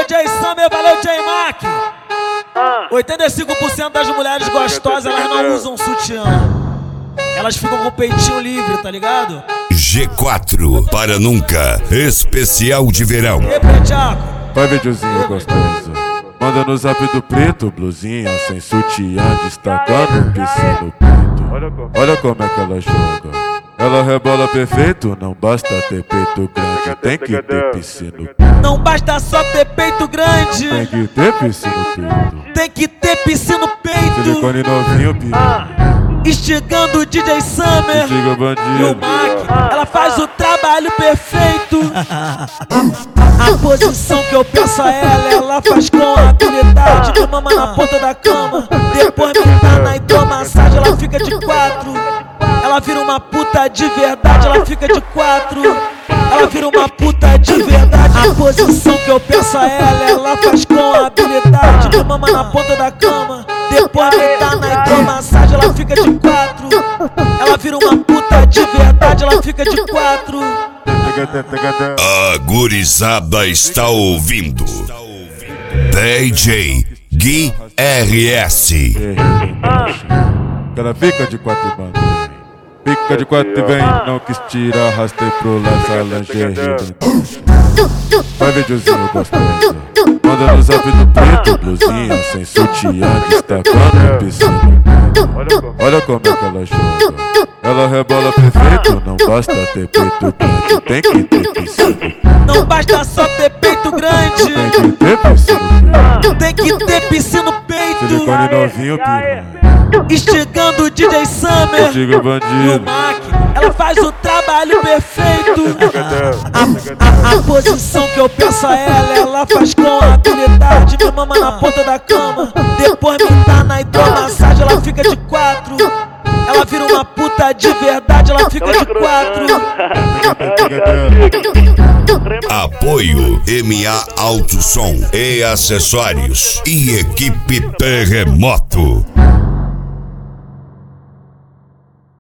DJ Summer, valeu J Mac. 85% das mulheres gostosas, elas não usam sutiã. Elas ficam com o peitinho livre, tá ligado? G4 para nunca, especial de verão. E Pretiaco? Vai videozinho gostoso. Manda no zap do preto, blusinha sem sutiã, destacando o piscina no peito. Olha como é que ela joga. Ela rebola perfeito, não basta ter peito grande, tem que ter piscina no peito. Não basta só ter peito grande, tem que ter piscina no peito. Tem que ter piscina no peito. Silicone novinho, piranha. Instigando o DJ Summer Instiga bandido. e o Mac, ela faz o trabalho perfeito. A posição que eu peço a ela faz com habilidade. Me mama na ponta da cama, depois me dá na hidromassagem. Ela fica de 4, ela vira uma puta de verdade. Ela fica de 4, ela vira uma puta de verdade. A posição que eu peço a ela faz com habilidade. Me mama na ponta da cama, depois me dá na hidromassagem. Ela fica de 4, ela vira uma puta de verdade. Ela fica de 4. A gurizada está ouvindo DJ Gui RS. Ela fica de 4 e manda. Fica de 4 e vem, não quis tirar, arrastei pro lança lingerie. Vai videozinho gostoso. Manda no zap do preto, blusinha sem sutiã, destacando o piscina. Olha como é que ela joga. Ela rebola perfeito, não basta ter peito grande, tem que ter piscina. Não basta só ter peito grande, tem que ter piscina no peito. Tem que ter piscina no peito. Silicone novinho, piranha. Instigando o DJ Summer Instiga e o bandido. Mac, ela faz o trabalho perfeito. A posição que eu peço a ela faz com habilidade. Me mama na ponta da cama, depois me dá na hidromassagem. Ela fica de 4, ela vira uma puta de verdade. Ela fica de 4. Apoio MA Alto Som e Acessórios e Equipe Terremoto.